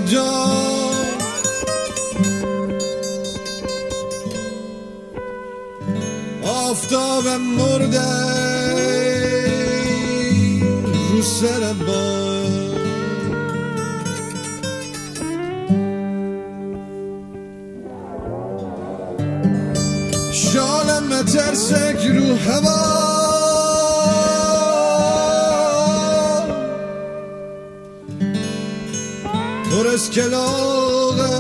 دام آفتاب مرده رو سر بام شالم مترسک رو هوا پر از کلاغه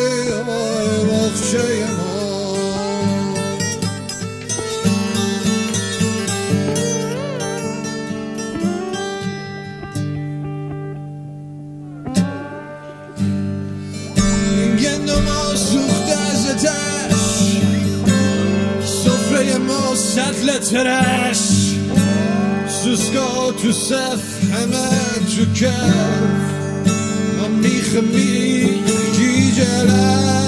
باغچه ما گندم ها سوخته از آتش سفره ما سطل ترش سوسکا تو صف همه تو کف میخ میگی جلال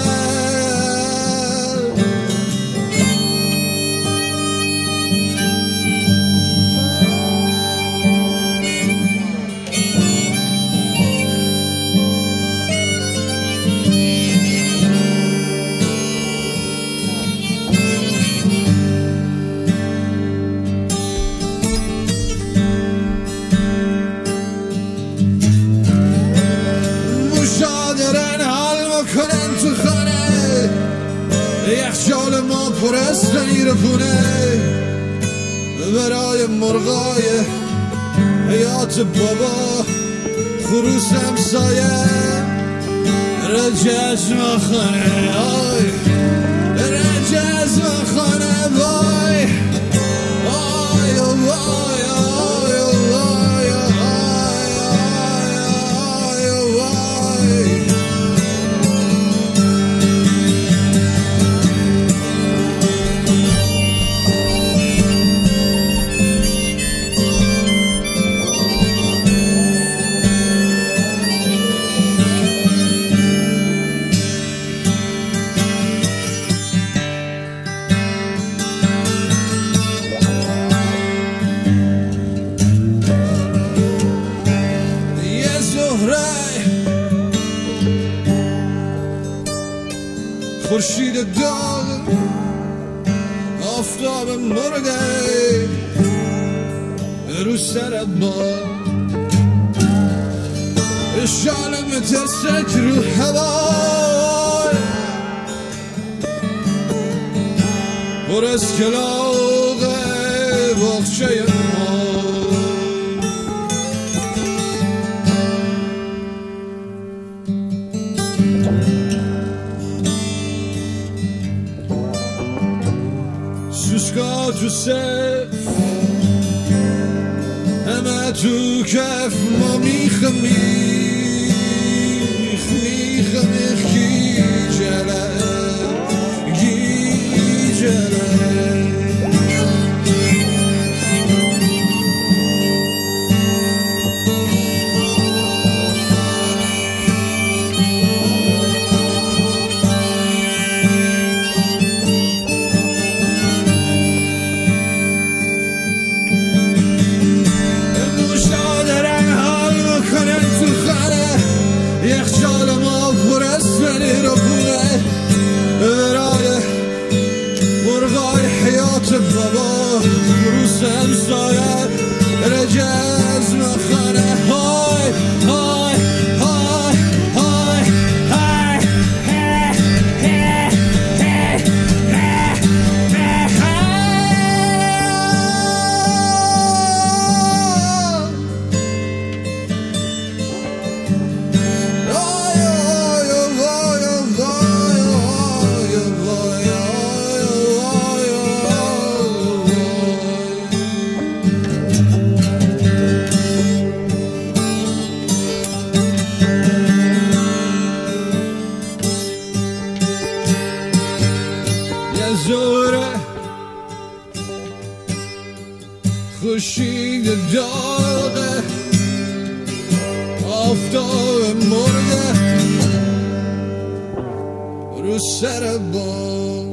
تو خانه یخچال ما پر از پنیر پونه برای مرغای حیات بابا خروس همسایه رجزم خانه آی رجزم خانه وای آی وای خورشید داغ آفتاب مرده رو سر با شالم مترسک رو هوا پر از کلاغ باغچه ما سوسکا تو صف همه تو کف ما میخ گی جله یخچال ما پر از پنیر و پونه برای مرغای حیات بابا روز همسایه رجزم خانه های های های های زوره خورشید داغه آفتاب مرده رو سر بام